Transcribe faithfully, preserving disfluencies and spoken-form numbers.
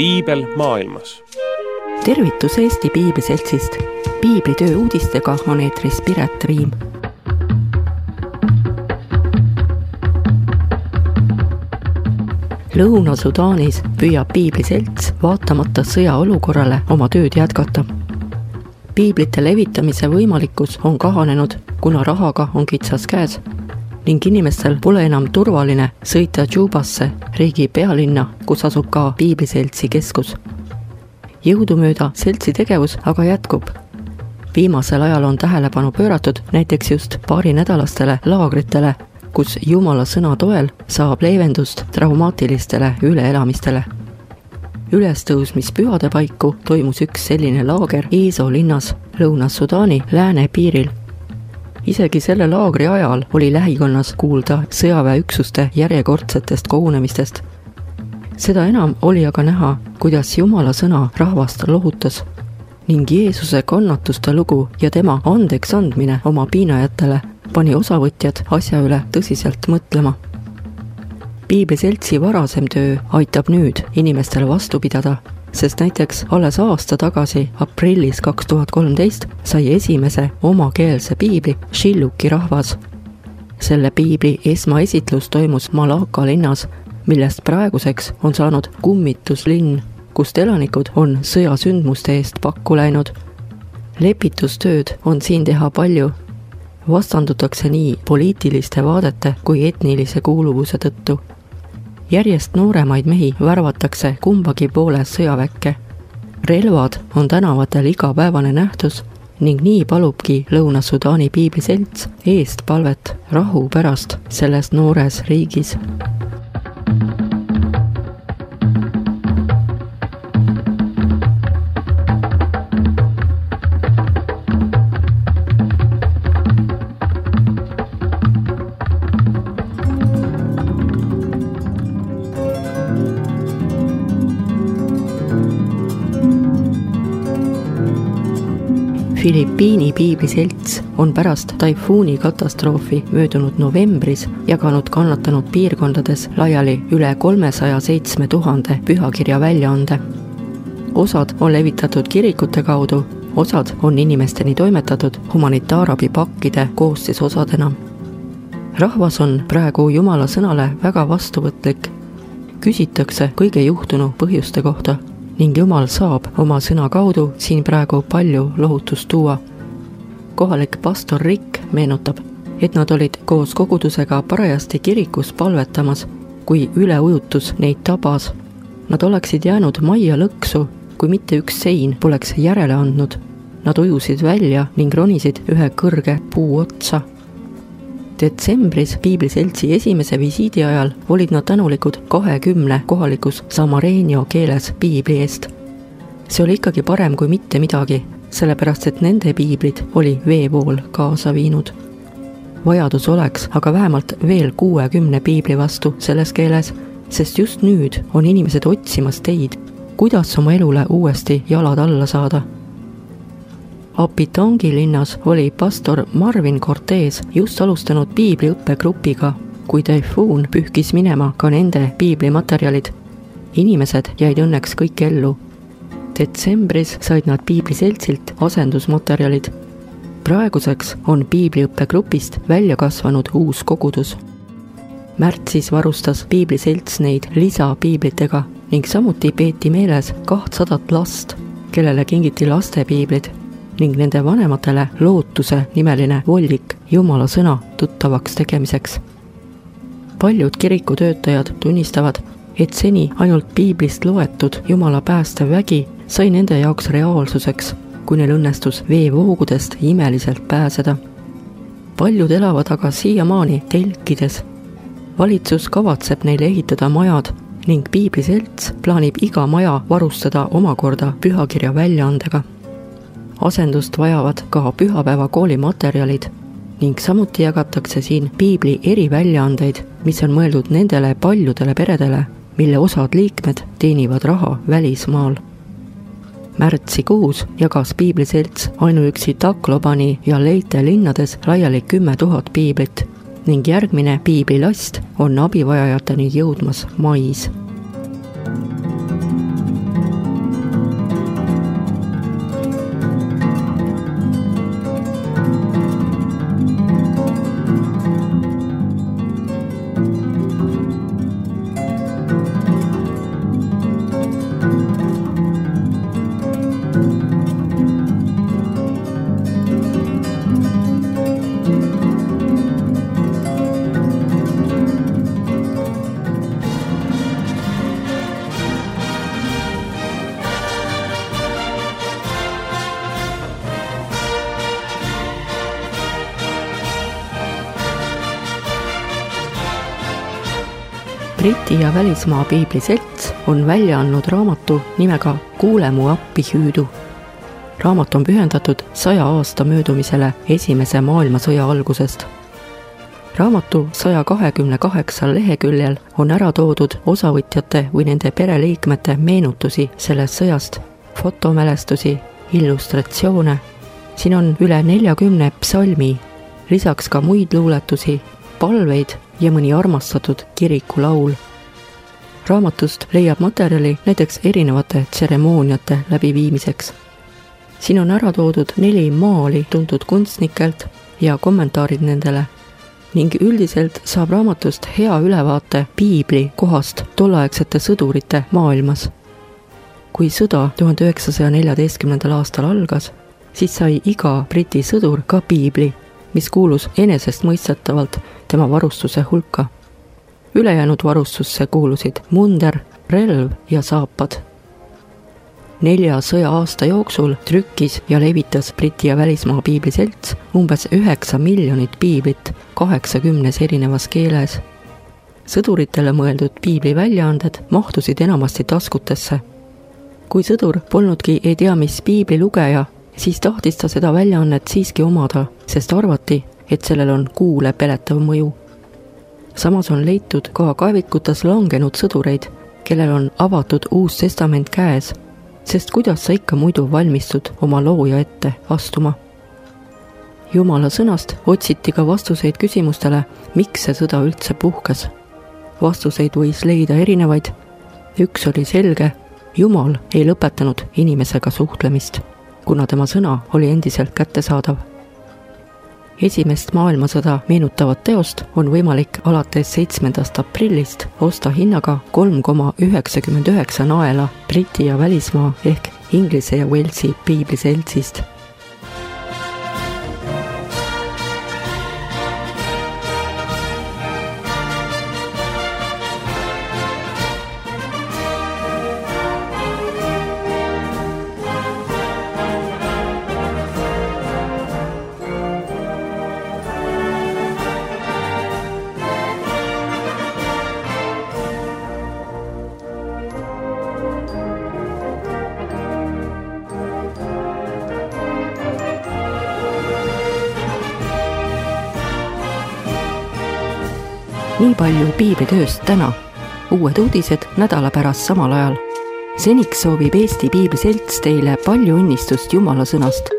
piibel maailmas. Tervitus Eesti Piibliseltsist. Piiblitöö uudistega on eetris Piret Riim. Lõuna-Sudaanis püüab Piibliselts vaatamata sõjaolukorrale oma tööd jätkata. Piiblite levitamise võimalikkus on kahanenud, kuna rahaga on kitsas käes ning inimestel pole enam turvaline sõita Džubasse, riigi pealinna, kus asub ka Piibliseltsi keskus. Jõudumööda seltsi tegevus aga jätkub. Viimasel ajal on tähelepanu pööratud näiteks just paari nädalastele laagritele, kus Jumala sõna toel saab leevendust traumaatilistele üleelamistele. Ülestõusmispühade paiku toimus üks selline laager Eeso linnas Lõuna-Sudaani läänepiiril. Isegi selle laagri ajal oli lähikonnas kuulda sõjaväeüksuste järjekordsetest kogunemistest. Seda enam oli aga näha, kuidas Jumala sõna rahvast lohutas ning Jeesuse kannatuste lugu ja tema andeks andmine oma piinajatele pani osavõtjad asja üle tõsiselt mõtlema. Piibliseltsi varasem töö aitab nüüd inimestele vastu pidada, sest näiteks alles aasta tagasi, aprillis kaks tuhat kolmteist, sai esimese omakeelse piibli Shilluki rahvas. Selle piibli esmaesitlus toimus Malaka linnas, millest praeguseks on saanud kummituslinn, kust elanikud on sõjasündmuste eest pakku läinud. Lepitustööd on siin teha palju. Vastandutakse nii poliitiliste vaadete kui etnilise kuuluvuse tõttu. Järjest nooremaid mehi värvatakse kumbagi poole sõjaväkke. Relvad on tänavatel igapäevane nähtus ning nii palubki Lõuna-Sudaani Piibliselts eest palvet rahu pärast selles noores riigis. Filipiini Piibliselts on pärast taifuuni katastroofi möödunud novembris jaganud kannatanud piirkondades laiali üle kolmesaja seitsme tuhande pühakirja väljaande. Osad on levitatud kirikute kaudu, osad on inimesteni toimetatud humanitaarabipakkide koostisosadena. Rahvas on praegu Jumala sõnale väga vastuvõtlik. Küsitakse kõige juhtunu põhjuste kohta ning Jumal saab oma sõna kaudu siin praegu palju lohutust tuua. Kohalik pastor Rick meenutab, et nad olid koos kogudusega parajasti kirikus palvetamas, kui üleujutus neid tabas. Nad oleksid jäänud majja lõksu, kui mitte üks sein poleks järele andnud. Nad ujusid välja ning ronisid ühe kõrge puu otsa. Detsembris Piibliseltsi esimese visiidi ajal olid nad tänulikud kahekümne kohalikus samareenio keeles piibli eest. See oli ikkagi parem kui mitte midagi, sellepärast et nende piiblid oli veevool kaasa viinud. Vajadus oleks aga vähemalt veel kuuekümne piibli vastu selles keeles, sest just nüüd on inimesed otsimas teid, kuidas oma elule uuesti jalad alla saada. Apitangi linnas oli pastor Marvin Cortez just alustanud piibliõppegrupiga, kui taifuun pühkis minema ka nende piiblimaterjalid. Inimesed jäid õnneks kõik ellu. Detsembris said nad Piibliseltsilt asendusmaterjalid. Praeguseks on piibliõppegrupist välja kasvanud uus kogudus. Märtsis varustas Piibliselts neid lisapiiblitega ning samuti peeti meeles kahtsadat last, kellele kingiti lastepiiblid ning nende vanematele lootuse nimeline vollik Jumala sõna tuttavaks tegemiseks. Paljud kirikutöötajad tunnistavad, et seni ainult piiblist loetud Jumala päästev vägi sai nende jaoks reaalsuseks, kui neil õnnestus veevoogudest imeliselt pääseda. Paljud elavad aga siiamaani telkides. Valitsus kavatseb neile ehitada majad ning Piibliselts plaanib iga maja varustada omakorda pühakirja väljaandega. Asendust vajavad ka pühapäeva kooli materjalid ning samuti jagatakse siin piibli eriväljaandeid, mis on mõeldud nendele paljudele peredele, mille osad liikmed teenivad raha välismaal. Märtsikuus jagas Piibliselts ainuüksi Taklobani ja Leite linnades laiali kümme tuhat piiblit ning järgmine piiblilast on abivajajateni jõudmas mais. Briti ja välismaa piibliselts on välja andnud raamatu nimega Kuule mu appi hüüdu. Raamat on pühendatud saja aasta möödumisele esimese maailmasõja algusest. Raamatu saja kahekümne kaheksal leheküljel on ära toodud osavõtjate või nende pereliikmete meenutusi sellest sõjast, fotomälestusi, illustratsioone. Siin on üle neljakümne psalmi, lisaks ka muid luuletusi, palveid ja mõni armastatud kirikulaul. Raamatust leiab materjali näiteks erinevate tseremooniate läbiviimiseks. Siin on ära toodud neli maali tuntud kunstnikelt ja kommentaarid nendele ning üldiselt saab raamatust hea ülevaate piibli kohast tolleaegsete sõdurite maailmas. Kui sõda tuhande üheksasaja neljateistkümnendal aastal algas, siis sai iga Briti sõdur ka piibli, mis kuulus enesestmõistetavalt tema varustuse hulka. Ülejäänud varustusse kuulusid munder, relv ja saapad. Nelja sõja aasta jooksul trükkis ja levitas Briti ja välismaa piibliselts umbes üheksa miljonit piiblit kaheksakümnes erinevas keeles. Sõduritele mõeldud piibli väljaanded mahtusid enamasti taskutesse. Kui sõdur polnudki ei tea mis piibli lugeja, siis tahtis ta seda väljaannet siiski omada, sest arvati, et sellel on kuule peletav mõju. Samas on leitud ka kaevikutes langenud sõdureid, kellel on avatud uus testament käes, sest kuidas sa ikka muidu valmistud oma looja ette astuma. Jumala sõnast otsiti ka vastuseid küsimustele, miks see sõda üldse puhkes. Vastuseid võis leida erinevaid. Üks oli selge, Jumal ei lõpetanud inimesega suhtlemist, kuna tema sõna oli endiselt kättesaadav. Esimest maailmasõda meenutavat teost on võimalik alates seitsmendast aprillist osta hinnaga kolm koma üheksakümmend üheksa naela Briti ja välismaa ehk Inglise ja Walesi piibliseltsist. Nii palju piiblitööst täna. Uued uudised nädala pärast samal ajal. Seniks soovib Eesti Piibliselts teile palju õnnistust Jumala sõnast